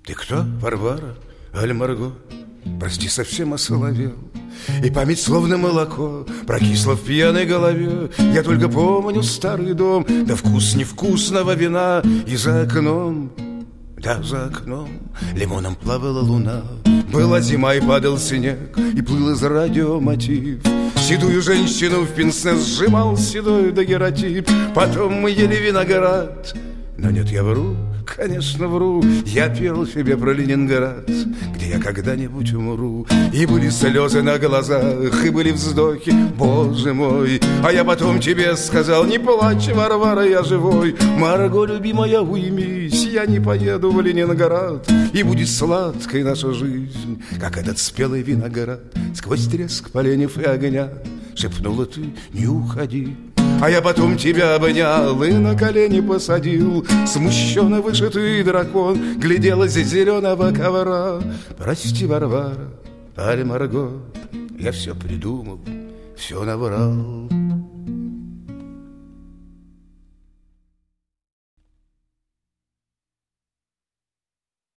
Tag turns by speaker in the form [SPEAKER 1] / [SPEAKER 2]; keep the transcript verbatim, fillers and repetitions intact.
[SPEAKER 1] Ты кто, Варвара, аль Марго? Прости, совсем осоловел, и память словно молоко прокисла в пьяной голове. Я только помню старый дом, да вкус невкусного вина. И за окном, да, за окном лимоном плавала луна. Была зима и падал снег, и плыл из радио мотив. Седую женщину в пенсне сжимал седой дагеротип. Потом мы ели виноград. Но нет, я вру, конечно вру. Я пел себе про Ленинград, где я когда-нибудь умру. И были слезы на глазах, и были вздохи, боже мой. А я потом тебе сказал: не плачь, Варвара, я живой. Марго, любимая, уймись, я не поеду в Ленинград. И будет сладкой наша жизнь, как этот спелый виноград. Сквозь треск поленьев и огня шепнула ты: не уходи. А я потом тебя обнял и на колени посадил. Смущенно вышитый дракон глядел из зеленого ковра. Прости, Варвара, аль Марго, я все придумал, все наврал.